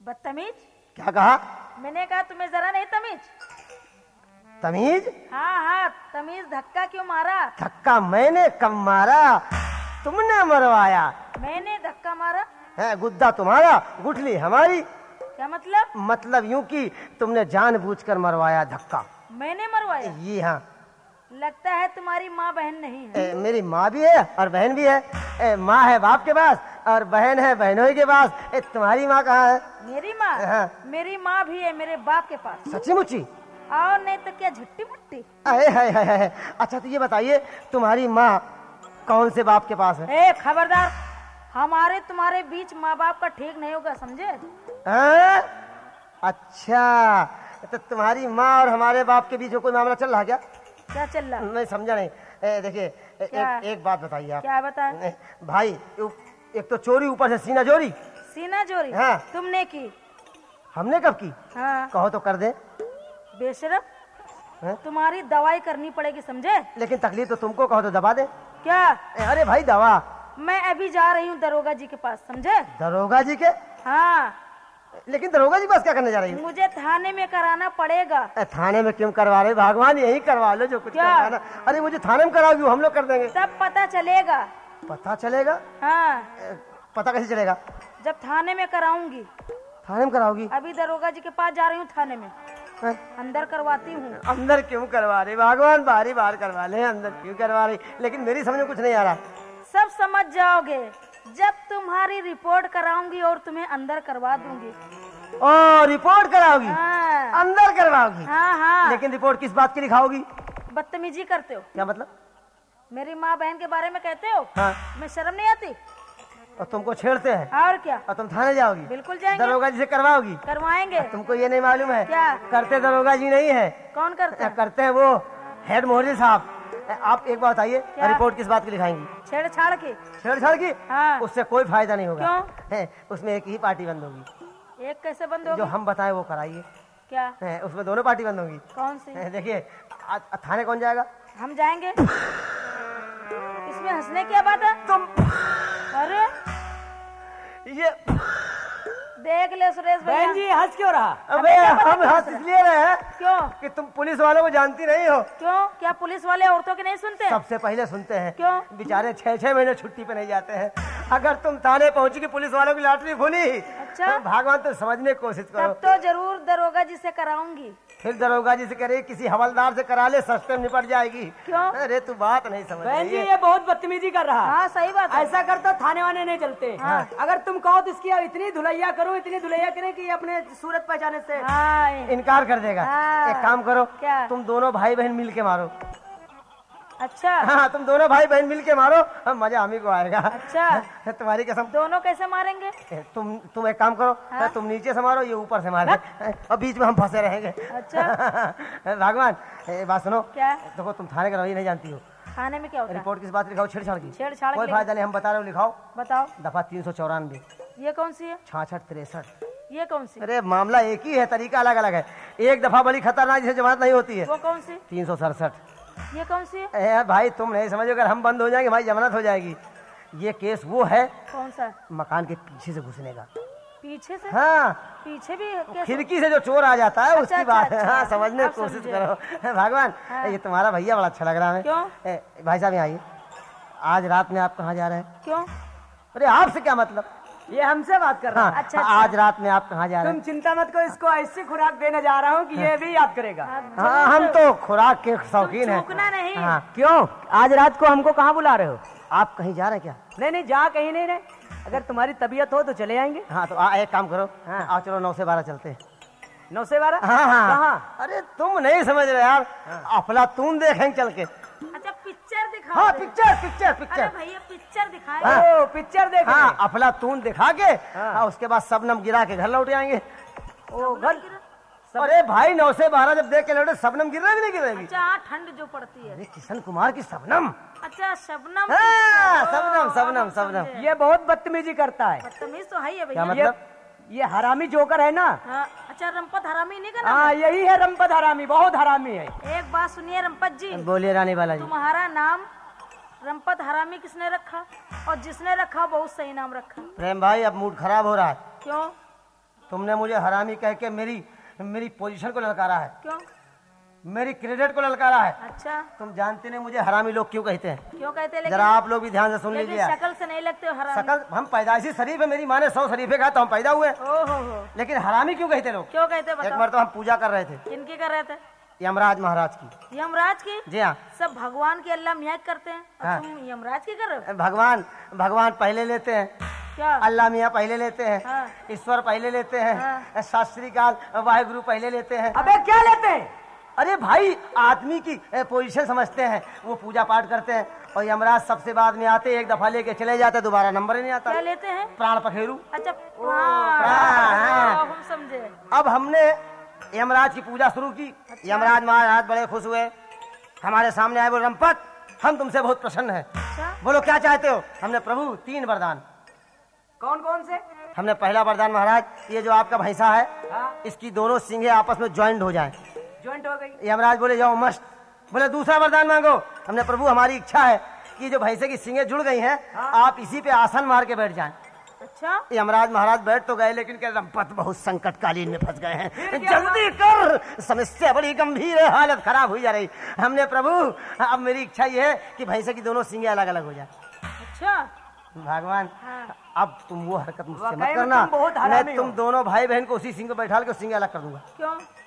बदतमीज। क्या कहा? मैंने कहा तुम्हें जरा नहीं तमीज? तमीज? हाँ हाँ तमीज। धक्का क्यों मारा? धक्का मैंने कब मारा? तुमने मरवाया। मैंने धक्का मारा है? गुद्दा तुम्हारा, गुठली हमारी। क्या मतलब? मतलब यूं कि तुमने जानबूझकर मरवाया धक्का। मैंने मरवाया? जी हाँ। लगता है तुम्हारी माँ बहन नहीं है। मेरी माँ भी है और बहन भी है। माँ है बाप के पास और बहन है बहनों के पास। तुम्हारी माँ कहाँ है? मेरी माँ? हाँ। मेरी माँ भी है मेरे बाप के पास। सच्ची मुच्ची? और नहीं तो क्या झट्टी मुट्टी। है। अच्छा तो ये बताइए तुम्हारी माँ कौन से बाप के पास है? ए खबरदार, हमारे तुम्हारे बीच माँ बाप का ठीक नहीं होगा, समझे? अच्छा तो तुम्हारी माँ और हमारे बाप के बीच कोई मामला चल रहा क्या? क्या चल रहा? मैं समझा नहीं। देखिए एक बात बताइए आप। क्या बताएं? भाई एक तो चोरी, ऊपर से सीना चोरी। सीना चोरी? हाँ। तुमने की? हमने कब की? हाँ। कहो तो कर दे। बेशरम, तुम्हारी दवाई करनी पड़ेगी, समझे? लेकिन तकलीफ तो तुमको, कहो तो दबा दे। क्या? अरे भाई दवा। मैं अभी जा रही हूँ दरोगा जी के पास, समझे? दरोगा जी के? हाँ। लेकिन दरोगा जी पास क्या करने जा रही हो? मुझे थाने में कराना पड़ेगा। थाने में क्यों करवा रहे? भगवान यही करवा लो जो कुछ करवाना। अरे मुझे थाने में कराओगी, हम लोग कर देंगे। तब पता चलेगा। पता चलेगा? हाँ। पता कैसे चलेगा? जब थाने में कराऊंगी। थाने में कराओगी? अभी दरोगा जी के पास जा रही हूँ थाने में। अंदर करवाती हूँ। अंदर क्यों करवा रहे? भगवान बारी बार करवा ले, अंदर क्यों करवा रही? लेकिन मेरी समझ में कुछ नहीं आ रहा। सब समझ जाओगे जब तुम्हारी रिपोर्ट कराऊंगी और तुम्हें अंदर करवा दूंगी। ओ रिपोर्ट कराओगी? हाँ। अंदर करवाओगी? हाँ हाँ। लेकिन रिपोर्ट किस बात की लिखाओगी? बदतमीजी करते हो। क्या मतलब? मेरी माँ बहन के बारे में कहते हो। हाँ। मैं शर्म नहीं आती? और तुमको छेड़ते हैं? और क्या? और तुम थाने जाओगी? बिल्कुल जाएंगे। दरोगा जी से करवाओगी? करवाएंगे। तुमको ये नहीं मालूम है? क्या? करते दरोगा जी नहीं है। कौन करते हैं? करते हैं वो हेड मोहल्ले साहब। आप एक बात बताइए, रिपोर्ट किस बात की लिखाएंगी? छेड़छाड़ की। छेड़छाड़ की? हाँ। उससे कोई फायदा नहीं होगा। क्यों? उसमें एक ही पार्टी बंद होगी। एक कैसे बंद होगी? जो हम बताएं वो कराइए। क्या? उसमें दोनों पार्टी बंद होगी। कौन सी? देखिए थाने कौन जाएगा? हम जाएंगे। इसमें हंसने क्या बात है? तुम अरे ये देख ले सुरेश बहन जी, हंस क्यों रहा? अबे हम हंस इसलिए रहे हैं क्यों कि तुम पुलिस वालों को जानती नहीं हो। क्यों? क्या पुलिस वाले औरतों के नहीं सुनते? सबसे पहले सुनते हैं। क्यों? बेचारे 6-6 महीने छुट्टी पे नहीं जाते हैं। अगर तुम थाने पहुंची कि पुलिस वालों की लॉटरी खुली, अच्छा तो भगवान तो समझने की कोशिश करो। तब तो जरूर दरोगा जी से कराऊंगी। फिर दरोगा जी से करे, किसी हवलदार से करा ले, सस्ते में निपट जाएगी। क्यों? अरे तू बात नहीं समझ बहन जी, रही है। ये बहुत बदतमीजी कर रहा। हाँ सही बात है। ऐसा कर तो थाने वाने नहीं चलते। हाँ। अगर तुम कहो तो इसकी इतनी धुलैया करो, इतनी धुलैया करें कि अपने सूरत पहचाने से हाँ। इनकार कर देगा। हाँ। एक काम करो, क्या? तुम तुम दोनों भाई बहन मिल के मारो। अच्छा हाँ तुम दोनों भाई बहन मिल के मारो, मजा हमी को आएगा। अच्छा तुम्हारी कसम। दोनों कैसे मारेंगे? तुम एक काम करो। हाँ? तुम नीचे से मारो, ये ऊपर से मारे, और बीच में हम फंसे रहेंगे। अच्छा भगवान बात सुनो। क्या? देखो तुम थाने का रवैया नहीं जानती हो। थाने में क्या होता है? रिपोर्ट किस बात लिखाओ? छेड़छाड़ की। छेड़छाड़ कोई की फायदा नहीं, हम बता रहे हो, लिखाओ। बताओ। दफा 394। ये कौन सी है? 6663। ये कौन सी? अरे मामला एक ही है, तरीका अलग अलग है। एक दफा बड़ी खतरनाक जिसे जमानत नहीं होती है। वो कौन सी? 367। ये कौन सी है? भाई तुम नहीं समझो, अगर हम बंद हो जाएंगे भाई जमानत हो जाएगी। ये केस वो है कौन सा? मकान के पीछे से घुसने का। पीछे से? हाँ पीछे भी केस? खिड़की से जो चोर आ जाता है, उसकी अच्छा, बात है। अच्छा, हाँ समझने अब की कोशिश समझे। करो। भगवान हाँ। ये तुम्हारा भैया बड़ा अच्छा लग रहा है। क्यों? भाई साहब यहाँ आइए। आज रात में आप कहाँ जा रहे हैं? क्यों? अरे आपसे क्या मतलब? ये हमसे बात कर रहा है। अच्छा, आज रात में आप कहाँ जा रहे तुम हैं? चिंता मत करो, इसको ऐसी खुराक देने जा रहा हूँ कि ये भी याद करेगा। हाँ हम तो खुराक के शौकीन हैं। चूकना नहीं। हाँ क्यों? आज रात को हमको कहाँ बुला रहे हो? आप कहीं जा रहे हैं क्या? नहीं नहीं, जा कहीं नहीं रहे। अगर तुम्हारी तबीयत हो तो चले आएंगे। हाँ तो एक काम करो। हाँ। आओ चलो 9 से 12 चलते हैं। 9 से 12? हाँ हाँ कहाँ? अरे तुम नहीं समझ रहे यार। अफलातून देखेंगे चल के। अच्छा पिक्चर दिखाओ। हाँ पिक्चर पिक्चर अरे पिक्चर। भैया पिक्चर दिखाए। हाँ। ओ पिक्चर देख रहे? हाँ अफलातून दिखा के उसके बाद शबनम गिरा के घर लौट आएंगे। ओ घर। अरे भाई 9 से 12 जब देख के लौटे, शबनम गिर रही नहीं गिरेगी? अच्छा हाँ, ठंड जो पड़ती है। अरे किशन कुमार की शबनम। अच्छा शबनम। हाँ शबनम शबनम शबनम। ये बहुत बदतमीजी करता है। बदतमीज तो है ही है क्या भैया। मतलब? ये हरामी जोकर है ना। हाँ, अच्छा रंपत हरामी नहीं करना? हाँ यही है रंपत हरामी, बहुत हरामी है। एक बात सुनिए रंपत जी, बोलिए रानी बाला जी। तुम्हारा नाम रंपत हरामी किसने रखा? और जिसने रखा बहुत सही नाम रखा। प्रेम भाई अब मूड खराब हो रहा है। क्यों? तुमने मुझे हरामी कह के मेरी पोजीशन को ललकारा है, क्यों? मेरी क्रेडिट को ललकारा है। अच्छा, तुम जानते नहीं मुझे हरामी लोग क्यों कहते हैं? क्यों कहते हैं? जरा आप लोग भी ध्यान से सुन लेकिन लीजिए। शक्ल से नहीं लगते हो हरामी। शकल हम पैदाइशी शरीफ है, मेरी माँ ने 100 शरीफे कहा तो हम पैदा हुए, ओहो, लेकिन हरामी क्यों कहते लोग? क्यों कहते हैं एक बताओ? बार तो हम पूजा कर रहे थे किनकी कर रहे थे? यमराज महाराज की। यमराज की? जी हाँ। सब भगवान की अल्लाह मियाँ करते हैं और हाँ। तुम यमराज की कर रहे हो? भगवान पहले लेते हैं, क्या? अल्लाह मियाँ पहले लेते हैं, हाँ। ईश्वर पहले लेते हैं, सत श्री अकाल वाहेगुरु पहले लेते हैं। अबे क्या लेते हैं? अरे भाई आदमी की पोजीशन समझते हैं, वो पूजा पाठ करते हैं और यमराज सबसे बाद में आते, एक दफा लेके चले जाते, दोबारा नंबर ही नहीं आता। क्या लेते हैं? प्राण पखेरु। अच्छा, हाँ। हम समझे। अब हमने यमराज की पूजा शुरू की। अच्छा। यमराज महाराज बड़े खुश हुए, हमारे सामने आए, बोले रंपत हम तुमसे बहुत प्रसन्न हैं, अच्छा, बोलो क्या चाहते हो? हमने प्रभु 3 वरदान। कौन कौन से? हमने पहला वरदान महाराज, ये जो आपका भैंसा है, हाँ, इसकी दोनों सींगें आपस में ज्वाइंट हो जाएं। ज्वाइंट हो गई। यमराज बोले जाओ मस्त। बोले दूसरा वरदान मांगो। हमने प्रभु हमारी इच्छा है कि जो भैंसे की सींगें जुड़ गई हैं, हाँ। आप इसी पे आसन मार के बैठ जाएं। अच्छा, यमराज महाराज बैठ तो गए, लेकिन कह रंपत बहुत संकटकालीन में फंस गए हैं, फिर क्या जल्दी कर, समस्या बड़ी गंभीर है, हालत खराब हुई जा रही। हमने प्रभु अब मेरी इच्छा ये है कि भैंसे की दोनों सींगें अलग अलग हो जाए। अच्छा, भगवान हाँ। अब तुम वो हरकत मुझसे वाकई मत में करना, तुम बहुत हरामी मैं तुम हो। दोनों भाई बहन को उसी सिंह पे बैठा के सींगे अलग कर दूंगा। क्यों?